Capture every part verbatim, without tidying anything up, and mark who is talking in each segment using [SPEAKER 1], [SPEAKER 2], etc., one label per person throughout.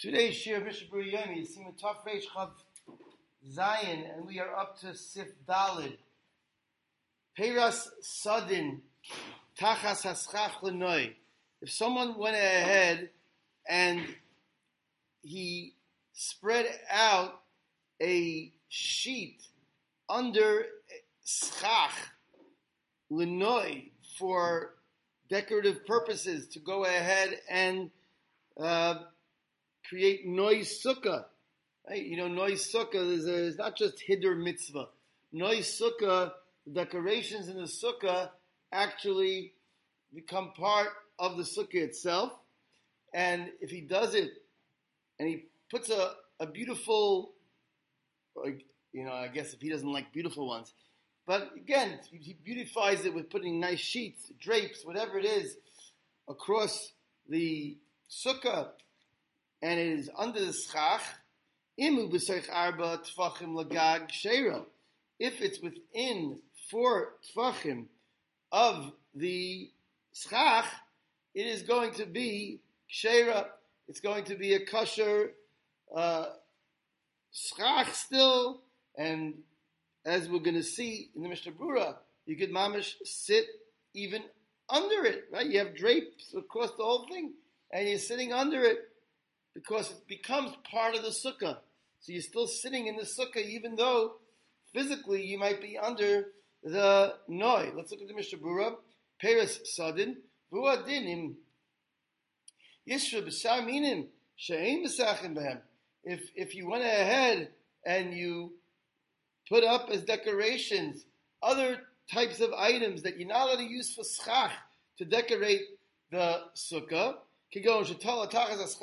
[SPEAKER 1] Today's shir of Mishnah Berurah Yomi is Simon Tov Reish Chav Zayin, and we are up to Sif Dalid. Peiras Sadin Tachas Haschach Lenoi. If someone went ahead and he spread out a sheet under schach Lenoi for decorative purposes to go ahead and uh, create noise sukkah. Right? You know, noise sukkah is, a, is not just hidur mitzvah. Noise sukkah, the decorations in the sukkah actually become part of the sukkah itself. And if he does it, and he puts a, a beautiful, you know, I guess if he doesn't like beautiful ones, but again, he beautifies it with putting nice sheets, drapes, whatever it is, across the sukkah, and it is under the schach. Imu b'seich arba tfachim lagag sheiro. If it's within four tfachim of the schach, it is going to be sheira. It's going to be a kosher uh, schach still, and as we're going to see in the Mishnah Berurah, you could mamish sit even under it, right? You have drapes across the whole thing, and you're sitting under it because it becomes part of the sukkah. So you're still sitting in the sukkah, even though physically you might be under the noi. Let's look at the Mishnah Berurah. Peres sadin, v'u adinim, yishra b'sar minim, she'ein b'sachin b'hem. If if you went ahead and you put up as decorations other types of items that you're not allowed to use for schach to decorate the sukkah, you're not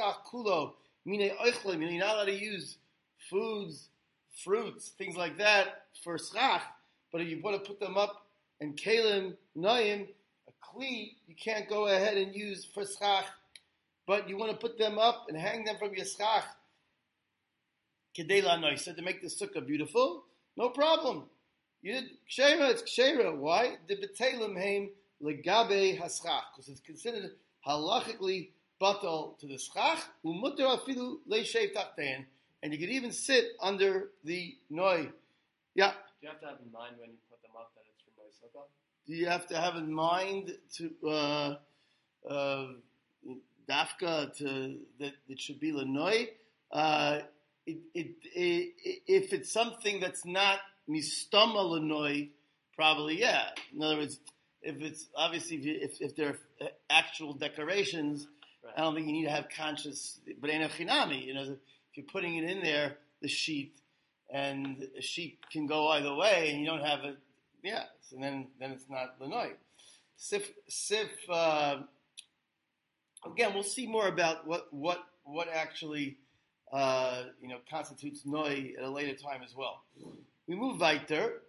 [SPEAKER 1] allowed to use foods, fruits, things like that for schach, but if you want to put them up in kelim, noyim, a kli, you can't go ahead and use for schach, but you want to put them up and hang them from your schach, kedei la'noi, so to make the sukkah beautiful, no problem. You did kshera, it's kshera. Why? The betelim heim legabe haschach, because it's considered halachically batal to the schach. Umuter afilu leishev tachtein, and you could even sit under the noi. Yeah.
[SPEAKER 2] Do you have to have in mind when you put them up that it's for noi sukkah?
[SPEAKER 1] Do you have to have in mind to uh, uh, dafka to that it should be lenoi? Uh, It, it, it, if it's something that's not mistama lenoi, probably yeah. In other words, if it's obviously if, you, if, if they're actual decorations, right. I don't think you need to have conscious. But ain't a chinami, you know, if you're putting it in there, the sheet, and a sheet can go either way, and you don't have it, yeah. So then, then it's not lenoi. Sif, sif. Uh, again, we'll see more about what what what actually. Uh, you know, constitutes noi at a later time as well. We move weiter.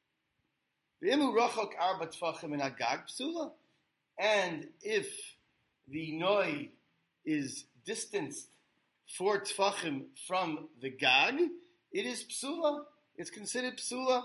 [SPEAKER 1] And if the noi is distanced four tfachim from the gag, it is psula. It's considered psula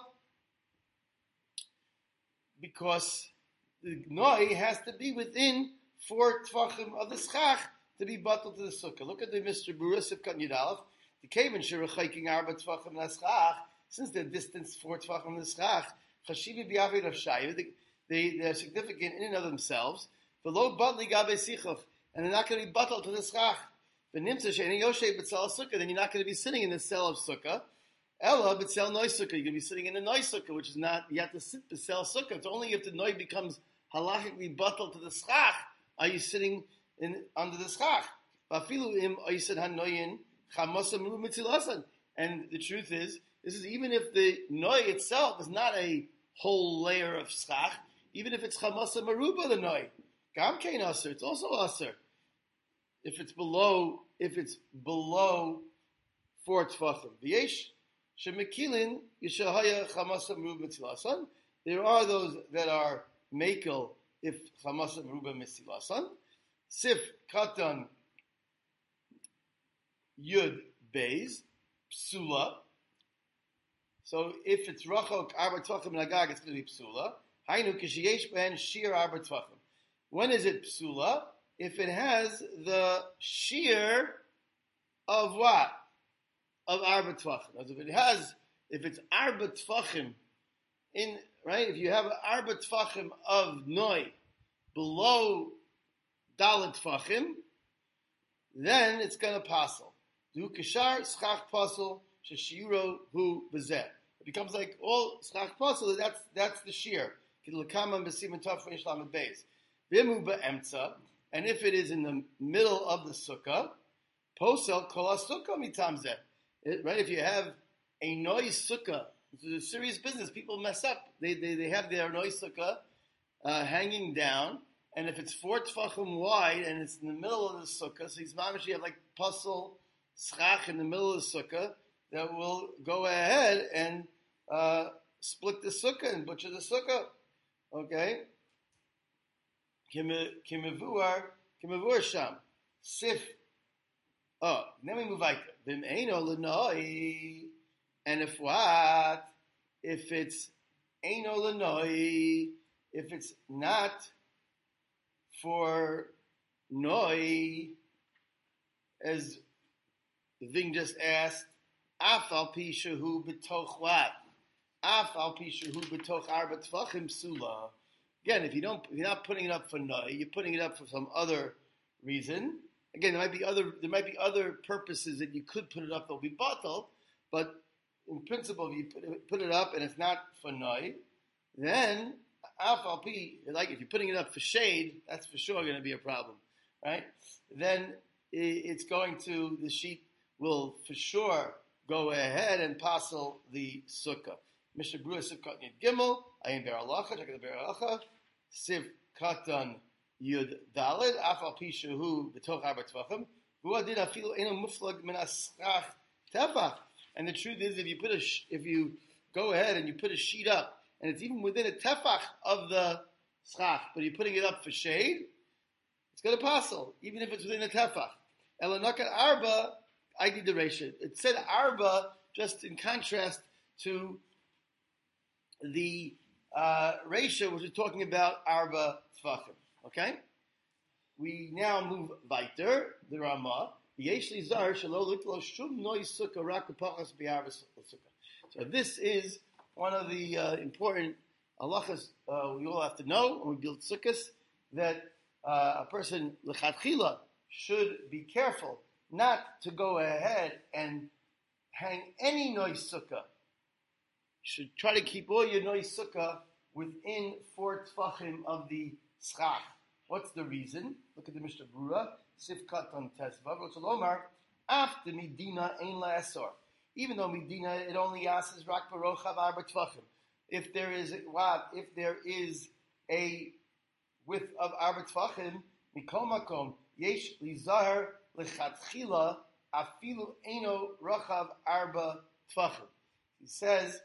[SPEAKER 1] because the noi has to be within four tfachim of the schach to be bottled to the sukkah. Look at the Mishnah Berurah Sifkat Yudalef. The kaven sherachaking arba tfachim l'schach, since they're distanced four tfachim l'schach, chashivi b'yavid of shayu, they they're significant in and of themselves. The low batli gabe sichov, and they're not going to be bottled to the schach. The nimtza she'eni yoshev b'tzal sukkah, then you're not going to be sitting in the cell of sukkah. Ella b'tzal noi sukkah, you're going to be sitting in the noi sukkah, which is not, you have to sit b'tzal sukkah. It's only if the noi becomes halachically bottled to the schach are you sitting in under the schach. And the truth is, this is even if the noi itself is not a whole layer of schach, even if it's chamasa maruba the noi, gam kein aser, it's also aser. If it's below, if it's below four tfachim, v'yesh shemekilin yishahaya chamasa maruba mitzilasan. There are those that are mekel if chamasa maruba mitzilasan. Sif katan yud beis psula. So if it's rachok arba tvachim nagag, it's going to be psula. Hainu kishiyesh ben shir arba tvachim. When is it psula? If it has the shear of what? Of arba tvachim. As if it has, if it's arba tvachim in, right? If you have an arba tvachim of noi below dalet tvachim, then it's going to passel. Du kishar schach passel sheshiro hu bezeh. It becomes like all schach passel. That's that's the shear. Kidlakama besim tov reish lamed beis. Bimu beemtza. And if it is in the middle of the sukkah, posel kol sukkah mitam zeh. Right? If you have a noise sukkah, it's a serious business. People mess up. They they, they have their noise sukkah uh, hanging down, and if it's four tefachim wide and it's in the middle of the sukkah, so he's mamish, you have like puzzle schach in the middle of the sukkah that will go ahead and uh, split the sukkah and butcher the sukkah. Okay. Kimevuar, kimevuar sham, sif. Oh, then we move like vim eino lenoi, and if what? If it's eino lenoi, if it's not for noi, as the thing just asked, af al pi shehu betoch what? Af al pi shehu betoch arba tvachim sula. Again, if you don't, if you're not putting it up for noi, you're putting it up for some other reason. Again, there might be other there might be other purposes that you could put it up that'll be batal, but in principle, if you put it, put it up and it's not for noi, then af al pi, like if you're putting it up for shade, that's for sure going to be a problem, right? Then it's going to, the sheet will for sure go ahead and passel the sukkah. Mishnah Berurah Siv Katan Yud Gimel, Ayin Ber Halacha, check out the Ber Halacha, Siv Katan Yud Daled, Af Al Pi Shehu B'toch Arba Tvachim, V'hu Adin Afilu Eino Muflag Min Aschach Tefach. And the truth is, if you put a, if you go ahead and you put a sheet up, and it's even within a tefach of the schach, but you're putting it up for shade, it's going to passel, even if it's within a tefach. Elanakat Arba, I did the ratio. It said Arba just in contrast to the uh, ratio, which is talking about Arba Tvachim. Okay? We now move weiter, the Ramah. So this is one of the uh, important halachas uh, we all have to know when we build sukkahs, that uh, a person lechatchila should be careful not to go ahead and hang any noise sukkah. You should try to keep all your noise sukkah within four tfachim of the schach. What's the reason? Look at the Mishnah Berurah, Sif Katan Tesvav, Rotzelomar, after Medina Ein La'asor. Even though Medina, it only asks Rak Barochav Arba Tvachim. If there is what? If there is a width of Arba Tvachim, Mikol Makom, Yesh Lizahar Lechatchila, Afilu Eino Rochav Arba Tvachim. He says,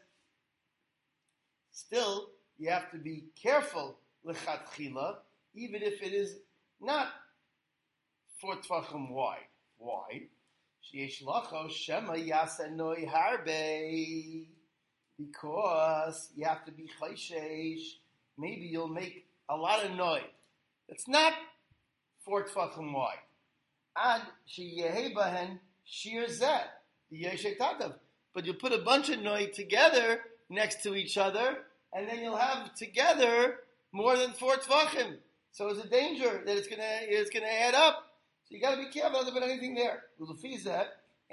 [SPEAKER 1] still, you have to be careful, Lechatchila, even if it is not four Tvachim wide. Why? Sheyesh lacho shema yasanoi harbe. Because you have to be chayshesh. Maybe you'll make a lot of noise. It's not four Tvachim wide. Ad sheyehebahen shir zeh. But you put a bunch of noise together next to each other, and then you'll have together more than four Tvachim. So it's a danger that it's gonna it's gonna add up. So you got to be careful not to put anything there. And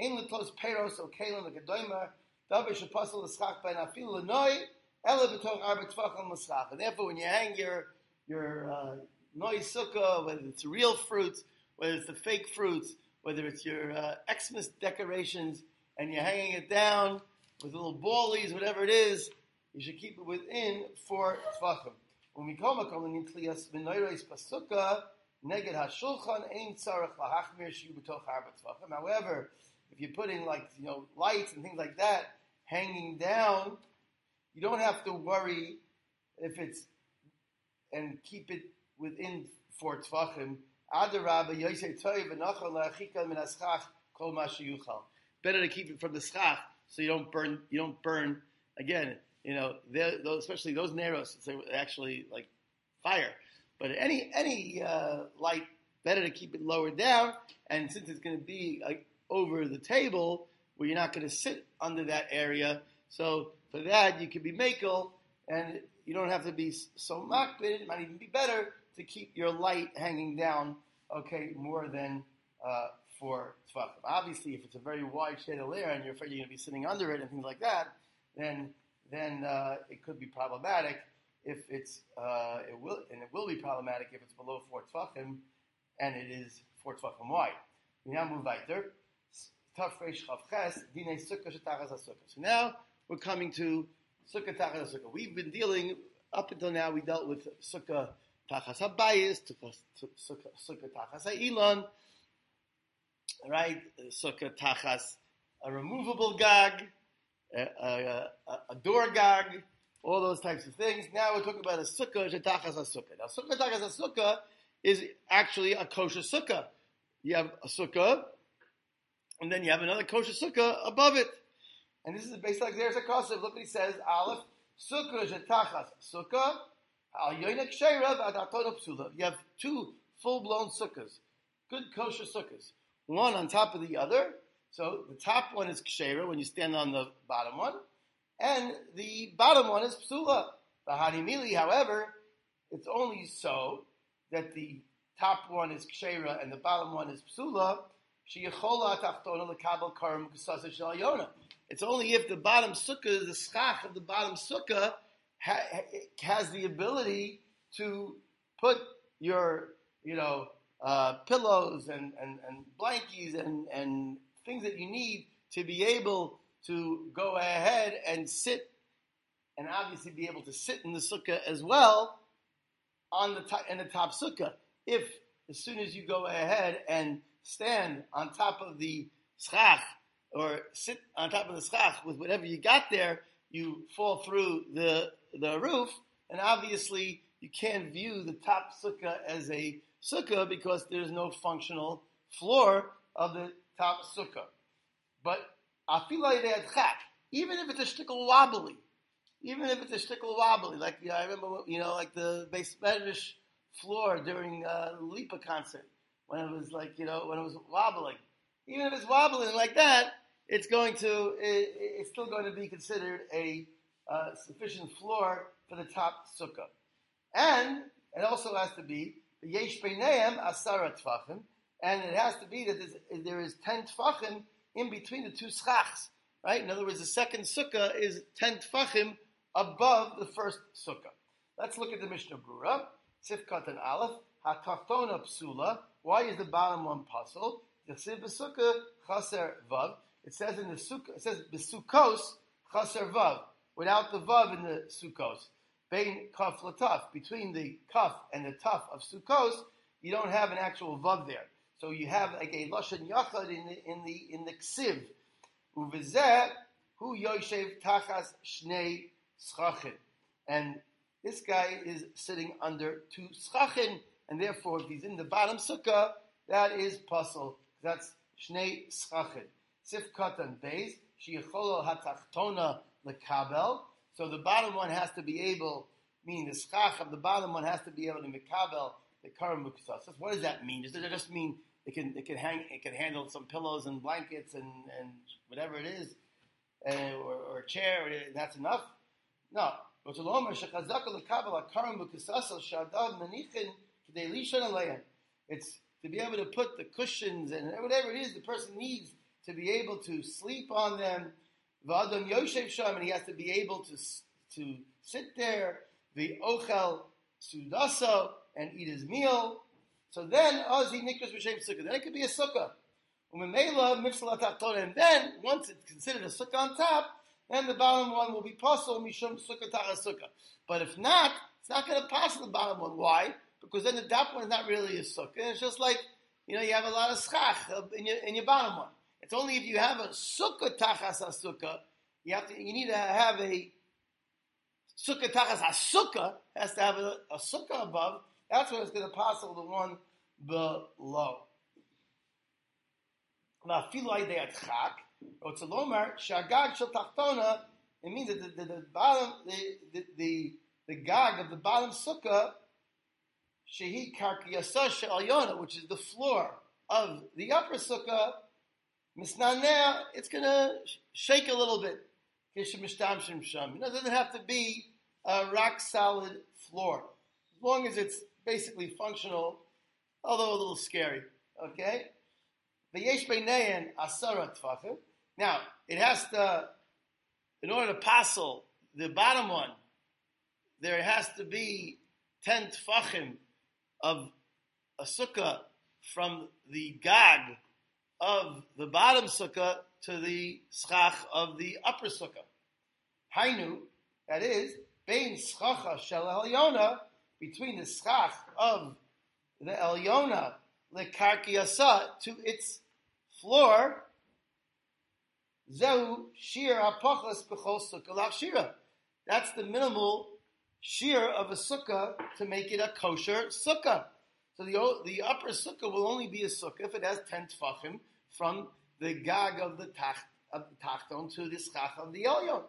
[SPEAKER 1] therefore, when you hang your your uh, noise sukkah, whether it's real fruits, whether it's the fake fruits, whether it's your uh, Xmas decorations, and you're hanging it down with little ballies, whatever it is, you should keep it within four tefachim. When we come in Kliyas Menoires Pasukah, Neged HaShulchan Ein Tzarech LaHachmir Shiyu B'toch Arba Tvachim. However, if you're putting like you know lights and things like that hanging down, you don't have to worry if it's and keep it within four Tvachim. Adarabba Yosei Toy V'Nachal LaAchika Min HaSchach Kol Ma Sheyuchal. Better to keep it from the schach so you don't burn. You don't burn again. You know, those, especially those narrows, it's actually like fire. But any any uh, light, better to keep it lower down. And since it's going to be like over the table where you're not going to sit under that area. So for that, you could be makel, and you don't have to be so makbid. It might even be better to keep your light hanging down, okay, more than uh, four tefachim. Obviously, if it's a very wide chandelier and you're afraid you're going to be sitting under it and things like that, then then uh, it could be problematic. If it's uh, it will and it will be problematic if it's below four tefachim and it is four tefachim wide. We now move weiter. Tafresh Chavches Dinei Sukkah Shetachas HaSukkah. So now we're coming to Sukkah Tachas HaSukkah. We've been dealing up until now. We dealt with Sukkah Tachas HaBayis, Sukkah Sukkah Tachas HaIlon, right? Sukkah Tachas a removable gag, a, a, a, a door gag, all those types of things. Now we're talking about a Sukkah Shetachas HaSukkah. Now Sukkah Tachas HaSukkah is actually a kosher Sukkah. You have a Sukkah, and then you have another kosher Sukkah above it. And this is based like there's a Kosev. Look what he says, Aleph, Sukkah Shetachas Sukkah, Al Yoinek Sheirav Adatona Psula. You have two full-blown Sukkahs, good kosher Sukkahs, one on top of the other. So the top one is Kshera when you stand on the bottom one, and the bottom one is Psula. The Hanimili, however, it's only so that the top one is Kshera and the bottom one is Psula. It's only if the bottom sukkah, the schach of the bottom sukkah, ha- has the ability to put your, you know, uh, pillows and, and, and blankies and, and things that you need to be able to go ahead and sit, and obviously be able to sit in the sukkah as well on the top, in the top sukkah. If as soon as you go ahead and stand on top of the schach, or sit on top of the schach with whatever you got there, you fall through the the roof, and obviously you can't view the top sukkah as a sukkah because there's no functional floor of the top sukkah. But even if it's a shtickle wobbly, even if it's a shtickle wobbly, like you know, I remember, you know, like the Beis Medrash floor during uh, the Lipa concert, when it was like, you know, when it was wobbling. Even if it's wobbling like that, it's going to, it, it's still going to be considered a uh, sufficient floor for the top sukkah. And it also has to be the yesh beineim asara tfachim, and it has to be that there is ten tfachim in between the two schachs, right? In other words, the second sukkah is ten tfachim above the first sukkah. Let's look at the Mishnah Brura. Sifkat and Aleph, hatachtona psula. Why is the bottom one puzzle? It says in the sukkah, it says besukos chaser vav, without the vav in the sukkos. Bein kaf lataf, between the kaf and the taf of sukkos, you don't have an actual vav there. So you have like a lashon yachad in the in the in the ksiv. Uvizeh hu yoshev tachas shnei schachin, and this guy is sitting under two schachin, and therefore if he's in the bottom sukkah, that is puzzle. That's shnei schachin. Sif katan beis sheyicholo hatachtona lekabel. So the bottom one has to be able, meaning the schach of the bottom one has to be able to mekabel the karam muksasas. What does that mean? Does it just mean it can it can hang it can handle some pillows and blankets and, and whatever it is, uh, or, or a chair? And that's enough? No. It's to be able to put the cushions and whatever it is the person needs to be able to sleep on them. And he has to be able to to sit there, the ochel sudaso, and eat his meal. So then, ozi nikras b'shem sukkah. Then it could be a sukkah. And then, once it's considered a sukkah on top, then the bottom one will be possible mishum sukkah tachas sukkah. But if not, it's not going to pass the bottom one. Why? Because then the top one is not really a sukkah. It's just like, you know, you have a lot of schach in your in your bottom one. It's only if you have a sukkah tachas sukkah, you have to you need to have a sukkah tachas sukkah has to have a, a sukkah above. That's when it's going to pass the one below. Now, filai de'at chak. Or tzalomar shagag shel tachtona. It means that the, the, the bottom, the, the the the gag of the bottom sukkah, shehi karkiyasa she'alyona, which is the floor of the upper sukkah, Misnaneh, it's going to shake a little bit. You know, it doesn't have to be a rock solid floor. As long as it's basically functional, although a little scary. Okay? Now, it has to, in order to passel the bottom one, there has to be ten tfachim of a sukkah from the gag of the bottom sukkah to the schach of the upper sukkah. Hainu, that is, bein schacha shel elyona, between the schach of the elyona lekarkiyasa to its floor, zehu shir hapachas b'chol sukkah lachshira. That's the minimal shear of a sukkah to make it a kosher sukkah. So the the upper sukkah will only be a sukkah if it has ten tfachim from the gag of the tacht of the tachton to the schach of the elyon.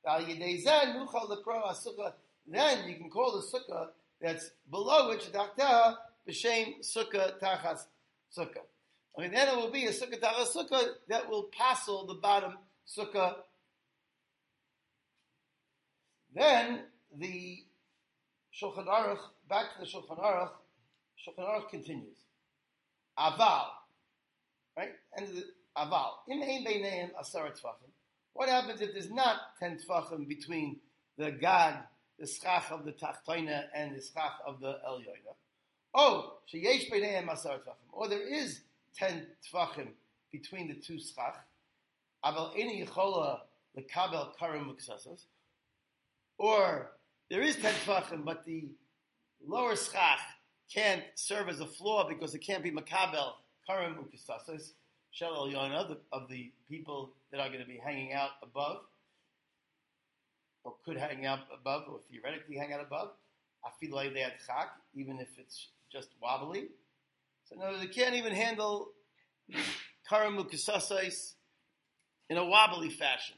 [SPEAKER 1] Then you can call the sukkah that's below which takta b'shem sukkah tachas sukkah. Okay, then it will be a sukkah tachas sukkah that will passel the bottom sukkah. Then the Shulchan Aruch, back to the Shulchan Aruch, Shulchan Aruch continues. Aval, right? And the aval. Im ein beineim asara tfachim. What happens if there's not ten tfachim between the gag, the schach of the tachtoina, and the schach of the elyoina? Oh, sheyesh beineim asara tfachim. Or there is ten tfachim between the two schach. Aval eni yichola lekabel karim muksasas. Or there is ten tfachim, but the lower schach can't serve as a floor because it can't be makabel karim ukisasas shel elyona of the people that are going to be hanging out above, or could hang out above, or theoretically hang out above. Afilay they chak, even if it's just wobbly. So no, they can't even handle karim ukisasas in a wobbly fashion.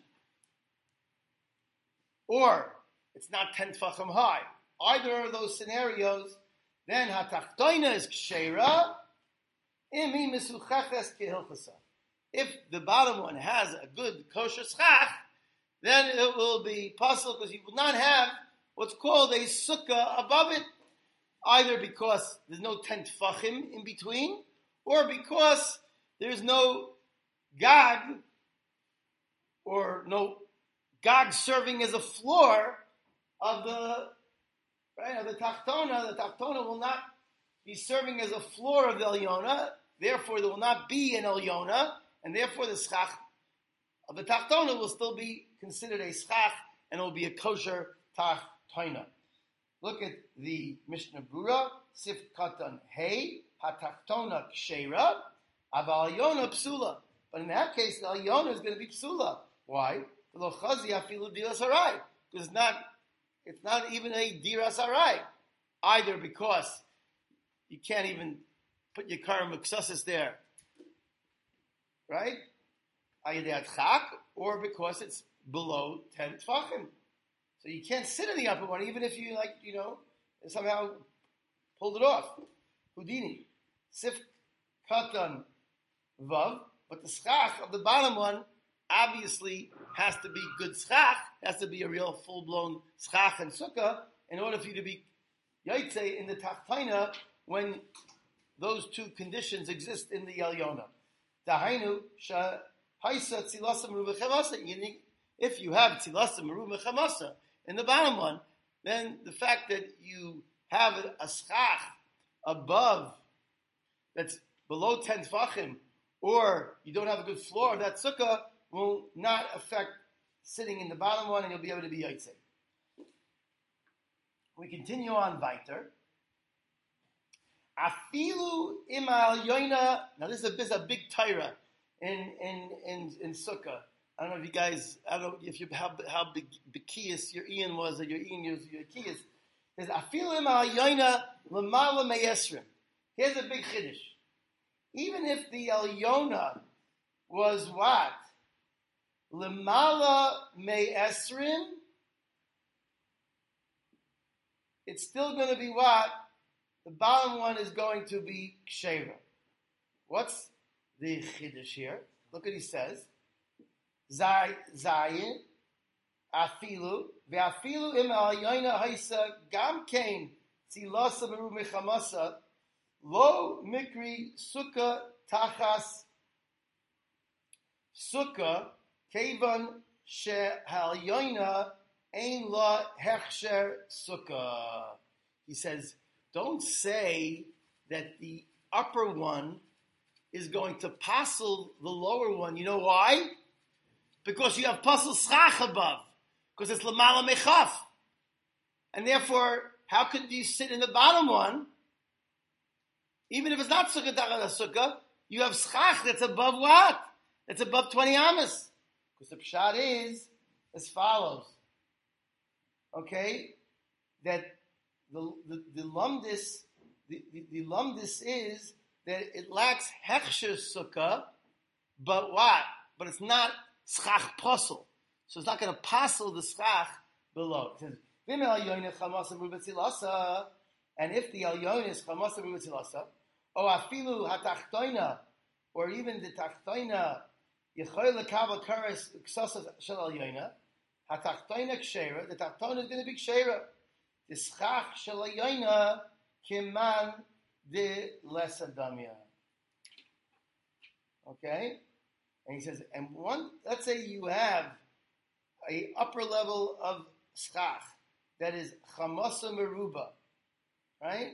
[SPEAKER 1] Or it's not ten tfachim high. Either of those scenarios, then hatachtoina is ksheira, imi misuchaches kehilchasa. If the bottom one has a good kosher schach, then it will be possible because you will not have what's called a sukkah above it, either because there's no ten tfachim in between, or because there's no gag, or no gag serving as a floor of the right of the tachtona. The tachtona will not be serving as a floor of the elyona. Therefore, there will not be an elyona, and therefore the schach of the tachtona will still be considered a schach, and it will be a kosher tachtona. Look at the Mishnah Brura, Sif Katan Hey, Hatachtona Ksheira, Aval Elyona Psula. But in that case, the elyona is going to be psula. Why? Because it's not. It's not even a diras arai, either because you can't even put your karim muksasis there, right? Ayadat chak, or because it's below ten tfachim, so you can't sit in the upper one, even if you like, you know, somehow pulled it off. Houdini, sif katan vav, but the schach of the bottom one obviously has to be good schach, has to be a real full-blown schach and sukkah in order for you to be yaitse in the tachtaina when those two conditions exist in the elyona. Dahainu sha haisa tzilasam meruba chamasa. If you have tzilasam meruba chamasa in the bottom one, then the fact that you have a schach above that's below ten tfachim, or you don't have a good floor of that sukkah, will not affect sitting in the bottom one, and you'll be able to be yaitse. We continue on weiter. Afilu imal yoina. Now this is a, this is a big Torah in in in in sukkah. I don't know if you guys. I don't know if you how how big bekias your Ian was or your Ian was your kiyas. There's afilu imal yoina lemala meyesrim. Here's a big chiddush. Even if the elyona was what? Lemala me'esrim, it's still going to be what? The bottom one is going to be ksheira. What's the chiddush here? Look what he says. Zay, Zayin, Afilu, Ve'afilu im al-yoina haisa gam kain tzilasa meru mechamasa lo mikri sukkah tachas sukkah kevan she'al-yoina ein la hechsher sukkah. He says, don't say that the upper one is going to passel the lower one. You know why? Because you have passel schach above. Because it's lamala mechaf. And therefore, how could you sit in the bottom one? Even if it's not sukkah tachas sukkah, you have schach that's above what? That's above twenty amas. Because the pshat is as follows. Okay? That the the, the lumdis the, the, the lumdis is that it lacks hechsher sukkah, but what? But it's not schach posel. So it's not going to passel the schach below. It says, and if the elyon is chamasa rubatzilasa, or afilu hatachtoina, or even the tachtoina, yechoy lekabel kares ksasa shel elyoina, hatachtoina kshera, the tachtoina is going to be kshera. The schach shel elyoina kiman de lesadamia. Okay? And he says, and one, let's say you have a upper level of schach that is chamasa meruba, right?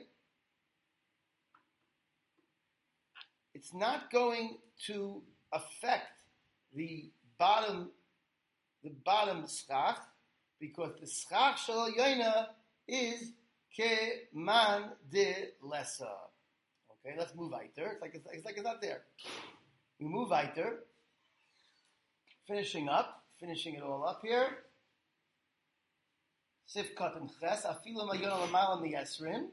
[SPEAKER 1] It's not going to affect the bottom, the bottom schach, because the schach shel yoina is ke man de lesa. Okay, let's move weiter. It's like it's, it's like it's not there. We move weiter. Finishing up, finishing it all up here. Sifkat and ches afilu mayona l'malam miyasrim.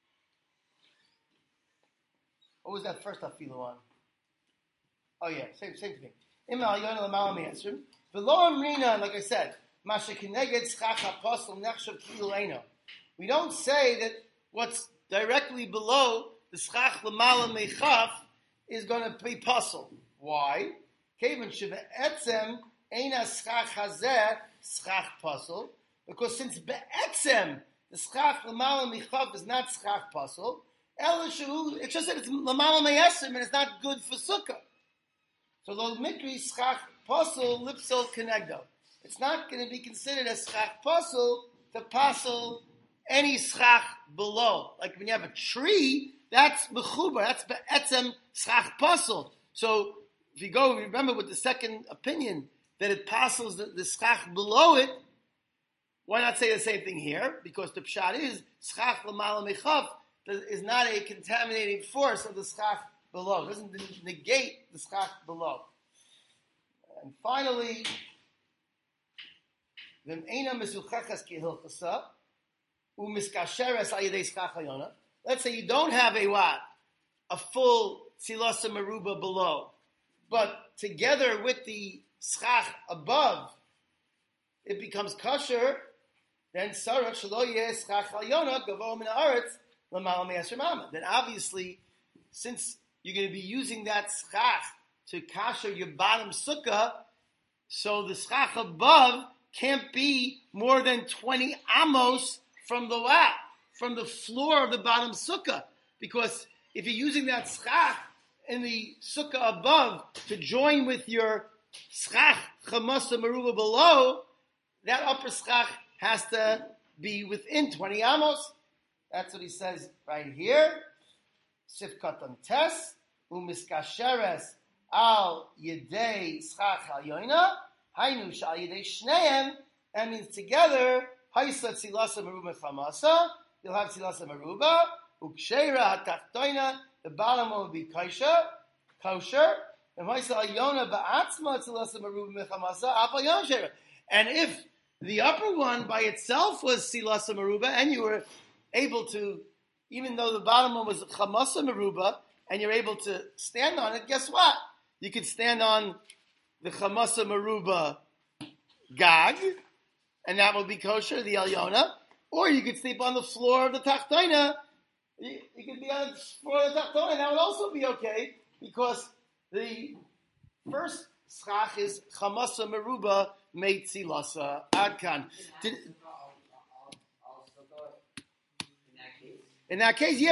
[SPEAKER 1] What was that first afilu on? Oh yeah, same same thing. Ima mayona l'malam miyasrim. V'lo amrina, like I said, masha kineged schach haposel nechshav kilueno. We don't say that what's directly below the schach l'malam mechaf is going to be puzzle. Why? Kevan shiva etzem eina schach hazeh schach puzzle. Because since be'etzem the schach l'malam mechaf is not schach puzzle, it's just that it's l'malam me'esim and it's not good for sukkah. So lo mikri schach puzzle lipsol kenegdo. It's not going to be considered a schach puzzle to puzzle any schach below. Like when you have a tree, that's mechubar, that's be'etzem schach puzzle. So if you go, remember with the second opinion, that it passes the, the schach below it, why not say the same thing here? Because the pshat is, schach l'malam mechaf is not a contaminating force of the schach below. It doesn't negate the schach below. And finally, let's say you don't have a what? A full tzilasa meruba below. But together with the schach above, it becomes kosher. Then sarach shelo yeh schach alyona gavo min haaretz l'malam me'asher mama. Then obviously, since you're going to be using that schach to kosher your bottom sukkah, so the schach above can't be more than twenty amos from the lap, from the floor of the bottom sukkah. Because if you're using that schach in the sukkah above to join with your schach chamasa meruba below, that upper schach has to be within twenty amos. That's what he says right here. Sifkatan tes umiskasheres al yedei schach al yoina hainu shal yedei shneim. That means together haisa tzilasa meruba chamasa. You'll have tzilasa meruba uksheira hatachtoina. The bottom one will be kosher, kosher. And if the upper one by itself was silasa meruba, and you were able to, even though the bottom one was chamasa meruba, and you're able to stand on it, guess what? You could stand on the chamasa meruba gag, and that will be kosher, the elyona, or you could sleep on the floor of the tachtoina. You could be on the floor of the tachtoina, and that would also be okay, because the First schach is chamasa meruba meitzilasa adkan. Did, in that case, yeah.